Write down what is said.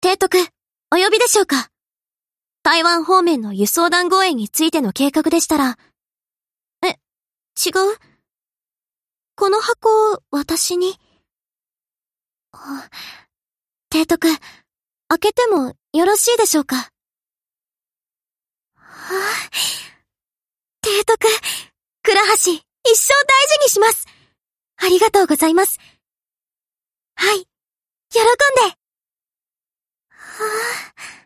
提督、お呼びでしょうか？台湾方面の輸送弾護衛についての計画でしたら。違う？この箱を私に。提督、開けてもよろしいでしょうか？提督、倉橋、一生大事にします。ありがとうございます。はい、喜んで。